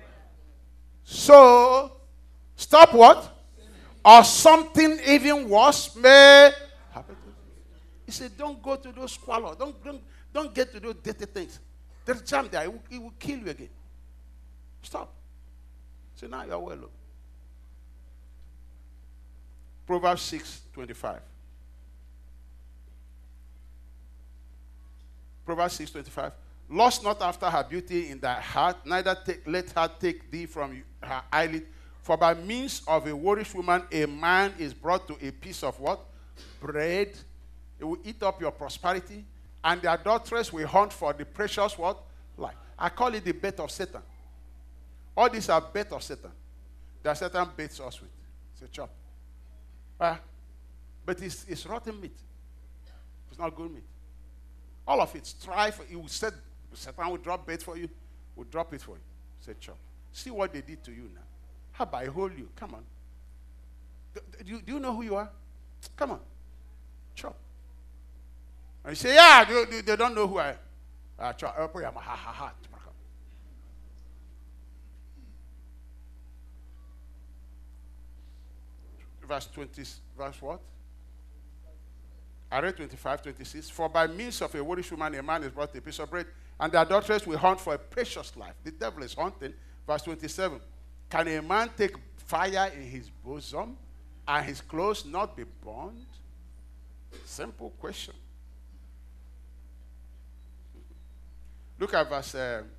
So, stop what? Or something even worse may happen to you. He said, don't go to those squalor. Don't get to those dirty things. There's jam there. It will kill you again. Stop. So now you are well. Proverbs 6:25. Proverbs 6:25. Lust not after her beauty in thy heart, neither let her take thee from her eyelid. For by means of a whorish woman, a man is brought to a piece of what? Bread. It will eat up your prosperity. And the adulteress will hunt for the precious what? Life. I call it the bait of Satan. All these are bait of Satan. That Satan baits us with. It's a chop. But it's rotten meat. It's not good meat. All of it. Strive. Satan will drop bait for you. Will drop it for you. It's a chop. See what they did to you now. How about I hold you? Come on. Do you know who you are? Come on. Chop. And you say, yeah, they don't know who I am. Chop. Verse 20, verse what? I read 25, 26. For by means of a womanish woman, a man is brought a piece of bread, and the adulteress will hunt for a precious life. The devil is hunting. Verse 27. Can a man take fire in his bosom and his clothes not be burned? Simple question. Look at verse.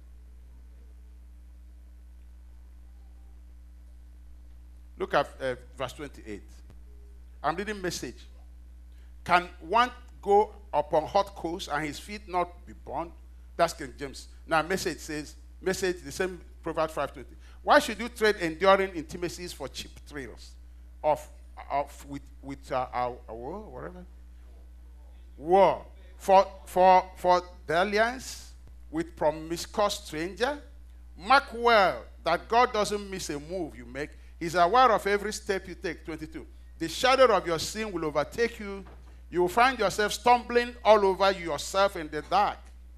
Look at verse 28. I'm reading Message. Can one go upon hot coals and his feet not be burned? That's King James. Now, Message says, the same Proverbs 5:20. Why should you trade enduring intimacies for cheap thrills with whatever? War. For dalliance with promiscuous stranger? Mark well that God doesn't miss a move you make. He's aware of every step you take. 22. The shadow of your sin will overtake you. You will find yourself stumbling all over yourself in the dark.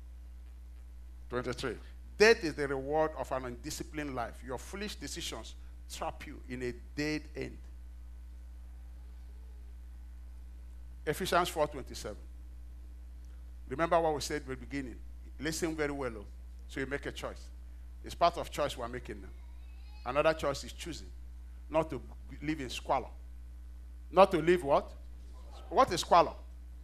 23. Death is the reward of an undisciplined life. Your foolish decisions trap you in a dead end. Ephesians 4:27. Remember what we said at the beginning. Listen very well, so you make a choice. It's part of choice we're making now. Another choice is choosing not to live in squalor. Not to live what? What is squalor?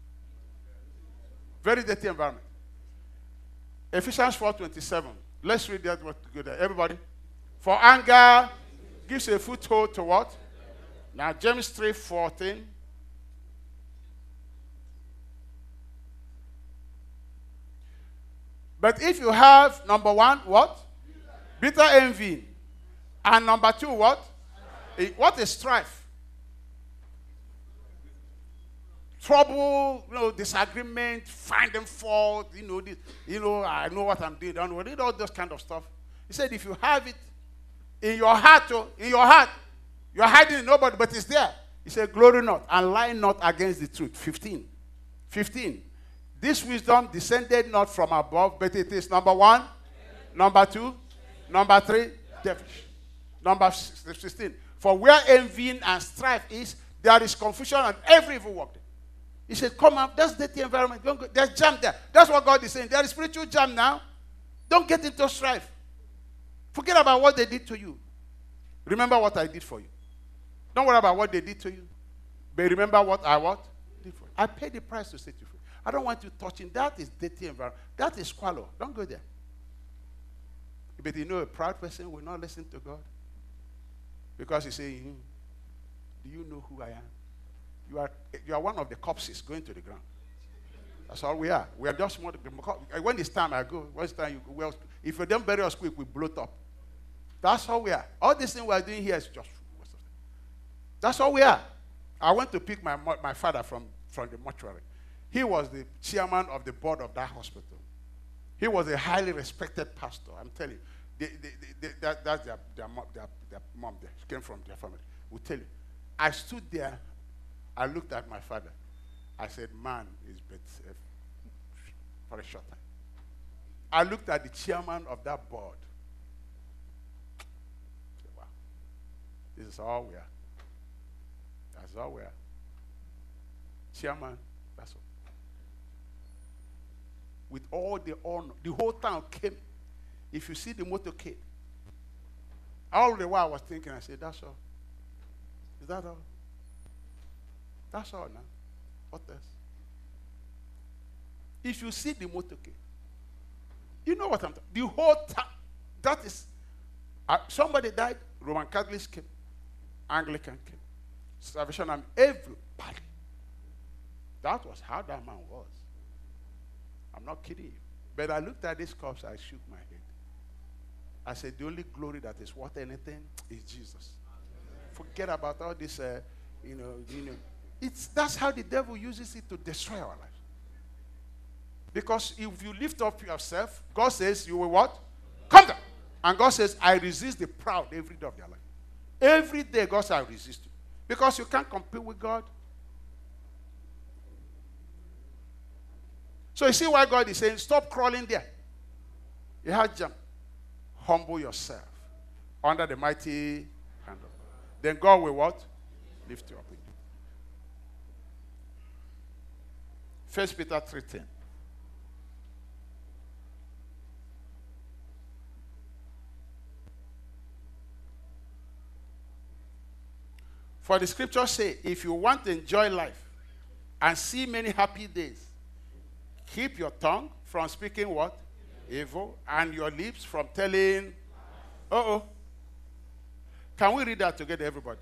Very dirty environment. Ephesians 4:27. Let's read that together. Everybody. For anger gives a foothold to what? Now James 3:14. But if you have, number one, what? Bitter envy. And number two, what? What is strife? Trouble, disagreement, finding fault, I know what I'm doing, don't worry, all those kind of stuff. He said, if you have it in your heart, you're hiding it nobody, but it's there. He said, glory not, and lie not against the truth. 15. This wisdom descended not from above, but it is number one, number two, number three, devilish. Number 16. For where envy and strife is, there is confusion and every evil work. He said, come up, that's dirty environment. Don't go, there's jam there. That's what God is saying. There is spiritual jam now. Don't get into strife. Forget about what they did to you. Remember what I did for you. Don't worry about what they did to you. But remember what I did for you. I paid the price to set you free. I don't want you touching. That is dirty environment. That is squalor. Don't go there. But a proud person will not listen to God. Because he's saying, do you know who I am? You are one of the corpses going to the ground. That's all we are. We are just one of the, when it's time I go. When it's time you go. Well, if you don't bury us quick, we blow up. That's all we are. All this thing we are doing here is just. That's all we are. I went to pick my father from the mortuary. He was the chairman of the board of that hospital. He was a highly respected pastor. I'm telling you. That's their mom. They came from their family. Will tell you. I stood there. I looked at my father. I said, man is but for a short time. I looked at the chairman of that board. I said, wow. This is all we are. That's all we are. Chairman, that's all. With all the honor, the whole town came. If you see the motorcade, all the while I was thinking, I said, that's all. Is that all? That's all now. What else? If you see the motorcade, you know what I'm talking about. The whole town, that is, somebody died, Roman Catholics came, Anglican came, Salvation Army, everybody. That was how that man was. I'm not kidding you. But I looked at this corpse, I shook my head. I said, the only glory that is worth anything is Jesus. Forget about all this, that's how the devil uses it to destroy our lives. Because if you lift up yourself, God says, you will what? Come down. And God says, I resist the proud every day of their life. Every day, God says, I resist you. Because you can't compete with God. So you see why God is saying, stop crawling there. You have jump. Humble yourself under the mighty hand of God. Then God will what? Lift you up. 1 Peter 3:10. For the scriptures say, if you want to enjoy life and see many happy days, keep your tongue from speaking what? Evil. And your lips from telling. Can we read that together, everybody?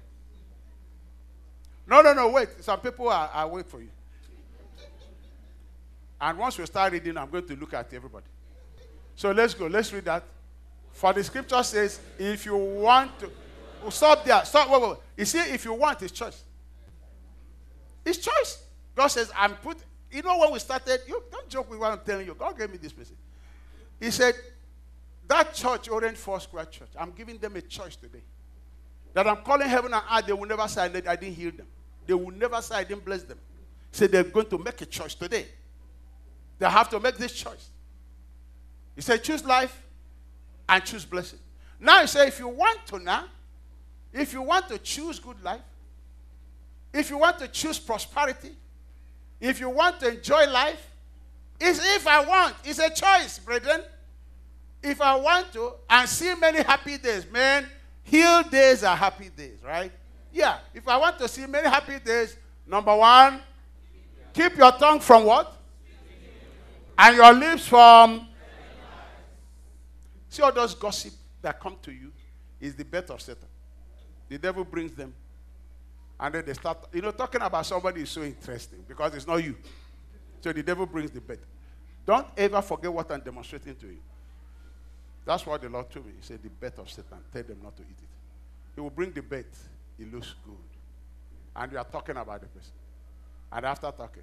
No, wait. Some people are waiting for you. And once we start reading, I'm going to look at everybody. So let's go. Let's read that. For the scripture says, if you want to. Stop there. Stop. Wait. You see, if you want, it's choice. It's choice. God says, you know when we started, you don't joke with what I'm telling you. God gave me this message. He said, that church, Orange Foursquare Church, I'm giving them a choice today. That I'm calling heaven and earth, they will never say I didn't heal them. They will never say I didn't bless them. He said they're going to make a choice today. They have to make this choice. He said, choose life and choose blessing. Now he said, if you want to choose good life, if you want to choose prosperity, if you want to enjoy life, it's if I want. It's a choice, brethren. If I want to, and see many happy days, man, healed days are happy days, right? Yeah. If I want to see many happy days, number one, keep your tongue from what? And your lips from. See all those gossip that come to you is the bet of Satan. The devil brings them. And then they start, talking about somebody is so interesting because it's not you. So the devil brings the bet. Don't ever forget what I'm demonstrating to you. That's what the Lord told me. He said, the bet of Satan. Tell them not to eat it. He will bring the bet. It looks good. And we are talking about the person. And after talking,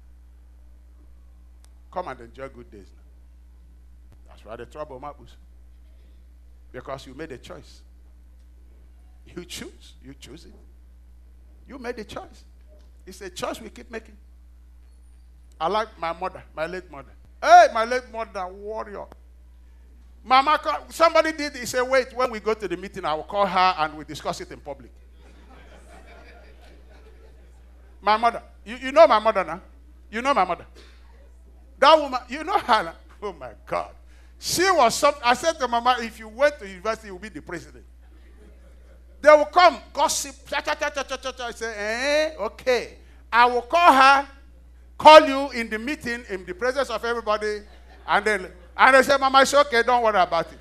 come and enjoy good days now. That's why the trouble matters. Because you made a choice. You choose. You choose it. You made a choice. It's a choice we keep making. I like my mother, my late mother. Hey, my late mother, warrior. Mama, somebody did, he said, wait, when we go to the meeting, I will call her and we'll discuss it in public. My mother. You know my mother now? You know my mother. That woman, you know her now? Oh my God. She was something. I said to Mama, if you went to university, you will be the president. They will come, gossip, I say, okay. I will call you in the meeting, in the presence of everybody, and they say, Mama, it's okay, don't worry about it.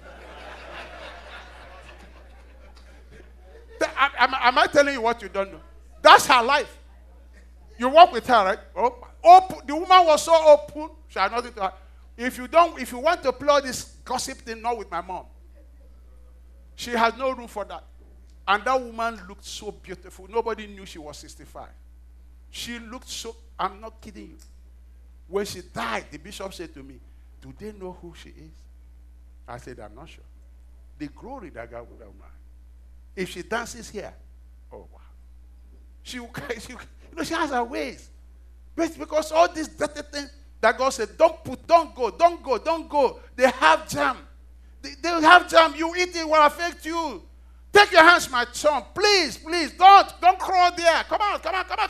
Am I telling you what you don't know? That's her life. You walk with her, right? Open. The woman was so open, she had nothing to her. If you want to play this gossip thing, not with my mom. She has no room for that. And that woman looked so beautiful. Nobody knew she was 65. She looked so, I'm not kidding you. When she died, the bishop said to me, do they know who she is? I said, I'm not sure. The glory that God would have made. If she dances here, oh wow. She has her ways. But because all these dirty things that God said, don't go. They have jam. They have jam. You eat it, will affect you. Take your hands, my son. Please, don't crawl there. Come out.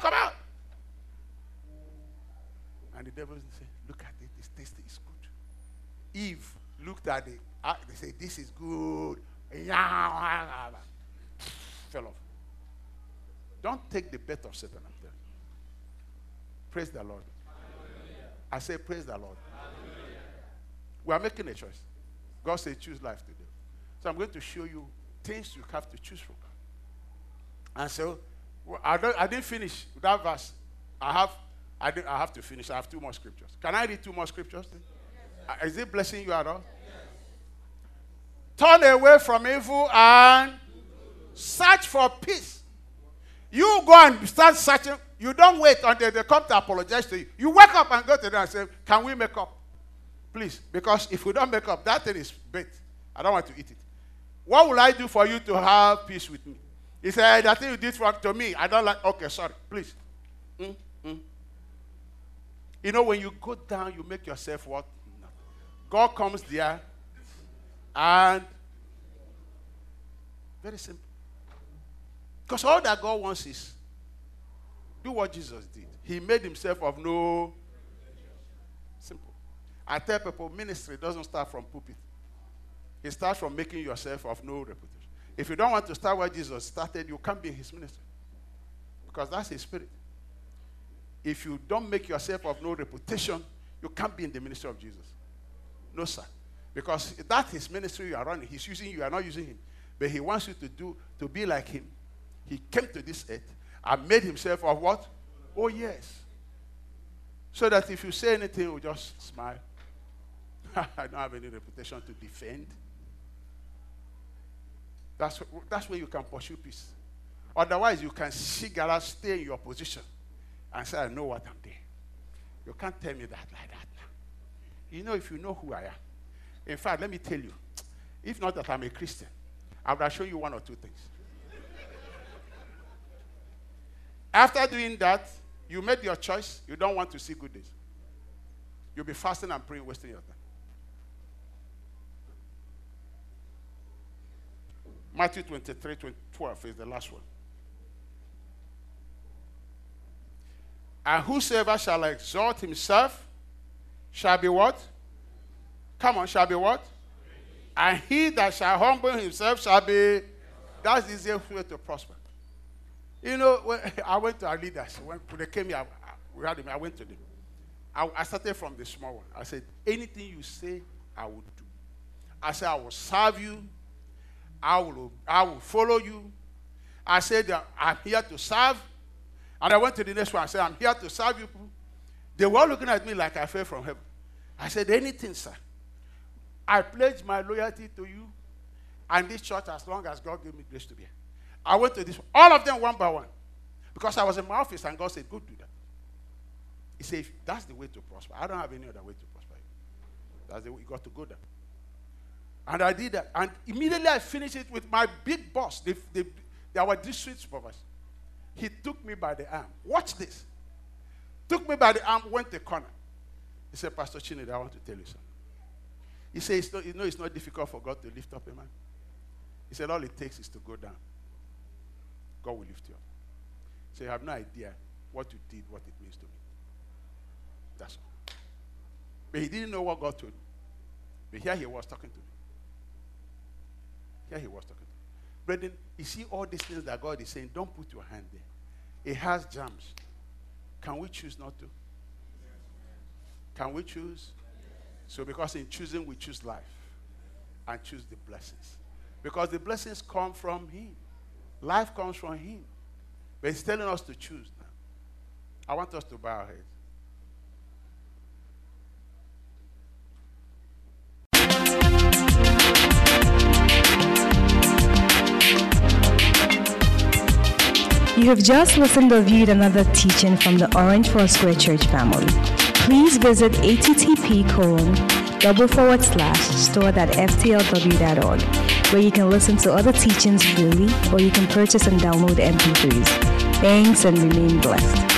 And the devil said, look at it. It's tasty. It's good. Eve looked at it. They said, this is good. Fell off. Don't take the bet of Satan. I'm telling you. Praise the Lord. Hallelujah. I say, praise the Lord. Hallelujah. We are making a choice. God said, choose life today. So I'm going to show you things you have to choose from. And so, I didn't finish that verse. I have I have to finish. I have 2 more scriptures. Can I read 2 more scriptures? Yes. Is it blessing you at all? Yes. Turn away from evil and search for peace. You go and start searching. You don't wait until they come to apologize to you. You wake up and go to them and say, can we make up? Please. Because if we don't make up, that thing is bait. I don't want to eat it. What will I do for you to have peace with me? He said, that thing you did to me, I don't like. Okay, sorry. Please. You know, when you go down, you make yourself what? God comes there and very simple. Because all that God wants is do what Jesus did. He made himself of no. Simple. I tell people, ministry doesn't start from pulpit. It starts from making yourself of no reputation. If you don't want to start where Jesus started, you can't be in his ministry. Because that's his spirit. If you don't make yourself of no reputation, you can't be in the ministry of Jesus. No, sir. Because that's his ministry you are running. He's using you, you are not using him. But he wants you to be like him. He came to this earth and made himself of what? Oh, yes. So that if you say anything, we'll just smile. I don't have any reputation to defend. That's where you can pursue peace. Otherwise, you can stay in your position and say, I know what I'm doing. You can't tell me that like that. You know, if you know who I am. In fact, let me tell you, if not that I'm a Christian, I will show you 1 or 2 things. After doing that, you made your choice. You don't want to see good days. You'll be fasting and praying, wasting your time. Matthew 23:12 is the last one. And whosoever shall exalt himself shall be what? Come on, shall be what? And he that shall humble himself shall be. That's the easiest way to prosper. You know, when I went to our leaders. When they came here, I went to them. I started from the small one. I said, anything you say, I will do. I said, I will serve you. I will follow you. I said, I'm here to serve. And I went to the next one. I said, I'm here to serve you. They were all looking at me like I fell from heaven. I said, anything, sir. I pledge my loyalty to you and this church as long as God gave me grace to be here. I went to this one. All of them one by one. Because I was in my office and God said, go do that. He said, that's the way to prosper. I don't have any other way to prosper. That's the way you got to go there. And I did that. And immediately I finished it with my big boss. They were district supervisors. He took me by the arm. Watch this. Took me by the arm, went to the corner. He said, Pastor Chinedu, I want to tell you something. He said, it's not difficult for God to lift up a man. He said, all it takes is to go down. God will lift you up. So you have no idea what you did, what it means to me. That's all. But he didn't know what God told me. But here he was talking to me. Here he was talking to me. Brethren, you see all these things that God is saying, don't put your hand there. It has germs. Can we choose not to? Can we choose? So because in choosing, we choose life. And choose the blessings. Because the blessings come from him. Life comes from him. But he's telling us to choose now. I want us to bow our heads. You have just listened or viewed another teaching from the Orange Foursquare Church family. Please visit http://store.ftlw.org, where you can listen to other teachings freely, or you can purchase and download MP3s. Thanks and remain blessed.